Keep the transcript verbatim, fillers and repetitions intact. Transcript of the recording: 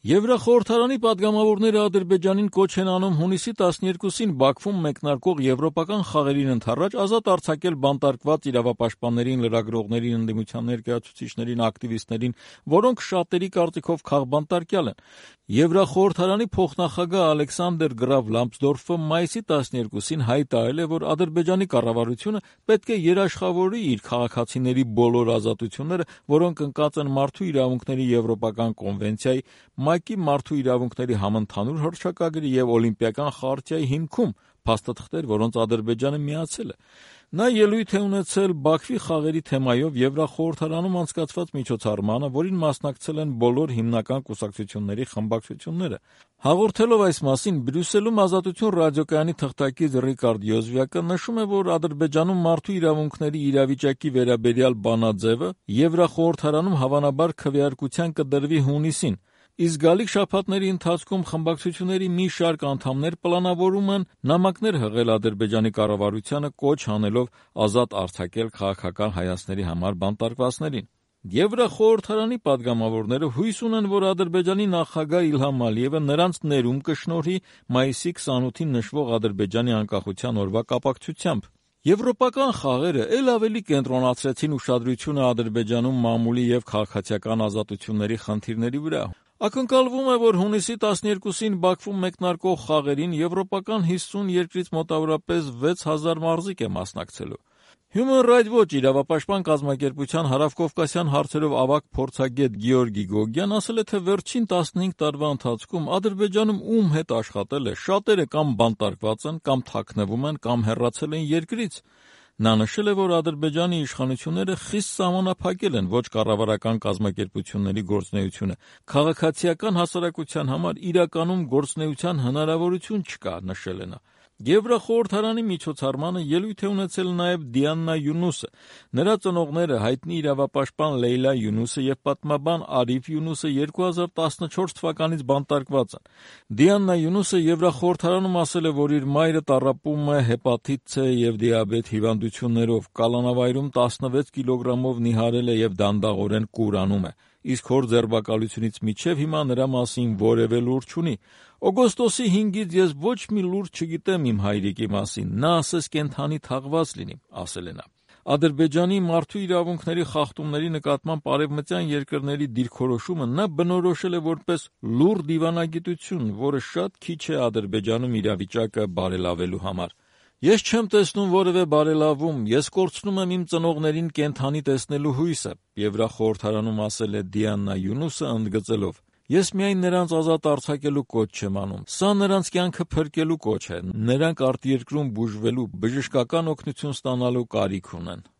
Եվրախորհրդարանի պատգամավորները Ադրբեջանին կոչ են անում հունիսի տասներկուսին Բաքվում մեկնարկող եվրոպական խաղերին ընդառաջ ազատ արձակել բանտարկված իրավապաշտպաններին, լրագրողներին, ընդդիմության ներկայացուցիչներին, ակտիվիստներին, որոնք շատերի կարծիքով քաղբանտարկյալ են։ Եվրախորհրդարանի փոխնախագահ Ալեքսանդր Գրավ Լամսդորֆը մայիսի տասներկուսին հայտարարել է, որ Ադրբեջանի կառավարությունը պետք է երաշխավորի իր քաղաքացիների բոլոր ազատությունները, որոնք ընկած են Մարդու իրավունքների եվրոպական կոնվենցիայի, ՄԱԿ-ի Մարդու իրավունքների համընդհանուր հռչակագրի և Օլիմպիական խարտիայի հիմքում, փաստաթղթեր, որոնց Ադրբեջանը միացել է։ Նա ելույթ է ունեցել Բաքվի խաղերի թեմայով Եվրախորհրդարանում անցկացված միջոցառմանը, որին մասնակցել են բոլոր հիմնական կուսակցությունների խմբակցությունները։ Հաղորդելով այս մասին Բրյուսելում Ազատություն ռադիոկայանի թղթակից Ռիկարդ Յոզվյակը նշում է, որ Ադրբեջանում մարդու իրավունքների իրավիճակի վերաբերյալ բանաձևը Եվրախորհրդարանում հավանաբար քվեարկության կդրվի հունիսին, իսկ գալիք շաբաթների ընթացքում խմբակցությունների մի շարք անդամներ պլանավորում են նամակներ հղել Ադրբեջանի կառավարությանը կոչ անելով ազատ արձակել քաղաքական հայացքների համար բանտարկվածներին։ Եվրախորհրդարանի պատգամավորները հույս ունեն, որ Ադրբեջանի նախագահ Իլհամ Ալիևը նրանց ներում կշնորհի մայիսի քսանութին նշվող Ադրբեջանի անկախության օրվա կապակցությամբ։ Եվրոպական խաղերը էլ ավելի կենտրոնացրեցին ուշադրությունը Ադրբեջանում մամուլի և քաղաքացիական ազատությունների խնդիրների վրա։ Ակնկալվում է, որ հունիսի տասներկուսին Բաքվում մեկնարկող խաղերին եվրոպական հիսուն երկրից մոտավորապես վեց հազար մարզիկ է մասնակցելու։ Human Rights Watch իրավապաշտպան կազմակերպության հարավկովկասյան հարցերով ավագ փորձագետ Գեորգի Գոգյան ասել է, թե վերջին տասնհինգ տարվա ընթացքում Ադրբեջանում ում հետ աշխատել է, շատերը կամ բանտարկված են, կամ թաքնվում են, կամ հեռացել են երկրից։ Նա նշել է, որ Ադրբեջանի իշխանությունները խիստ սահմանափակել են ոչ կառավարական կազմակերպությունների գործունեությունը։ Քաղաքացիական հասարակության համար իրականում գործունեության հնարավորություն չկա, նշել է նա։ Եվրախորհրդարանի միջոցառմանը ելույթ է ունեցել նաև Դիանա Յունուսը։ Նրա ծնողները հայտնի իրավապաշտպան Լեյլա Յունուսը և պատմաբան Արիֆ Յունուսը երկու հազար տասնչորս թվականից բանտարկված են։ Դիանա Յունուսը Եվրախորհրդարանում ասել է, որ իր մայրը տառապում է հեպատիտ C և դիաբետ հիվանդություններով, կալանավայրում տասնվեց կիլոգրամով նիհարել է և դանդաղորեն կուրանում է, իսկ հոր ձերբակալությունից մինչև հիմա նրա մասին որևէ լուր չունի։ Օգոստոսի հինգից ես ոչ մի լուր չգիտեմ իմ հայրիկի մասին, նա ասես կենդանի թաղված լինի, ասել է նա։ Ադրբեջանի մարդու իրավունքների խախտումների նկատմամբ արևմտյան երկրների դիրքորոշումը նա բնորոշել է որպես լուռ դիվանագիտություն, որը շատ քիչ է Ադրբեջանում իրավիճակը բարելավելու համար։ Ես չեմ տեսնում որևէ բարելավում, ես կորցնում եմ իմ ծնողներին կենդանի տեսնելու հույսը, Եվրախորհրդարանում ասել է Դիանա Յունուսը, ընդգծելով. Ես միայն նրանց ազատ արձակելու կոչ չեմ անում, սա նրանց կյանքը փրկելու կոչ է, նրանք արտերկրում բուժվելու, բժշկական օգնություն ստանալու կարիք ունեն։